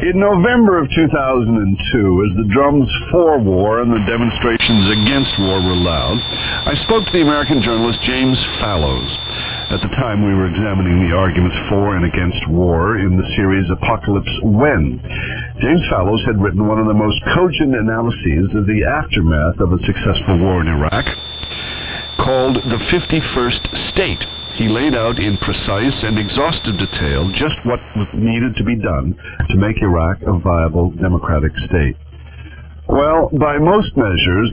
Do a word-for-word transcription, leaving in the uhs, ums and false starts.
In November of two thousand two, as the drums for war and the demonstrations against war were loud, I spoke to the American journalist James Fallows. At the time, we were examining the arguments for and against war in the series Apocalypse When. James Fallows had written one of the most cogent analyses of the aftermath of a successful war in Iraq, called The fifty-first State. He laid out in precise and exhaustive detail just what needed to be done to make Iraq a viable democratic state. Well, by most measures,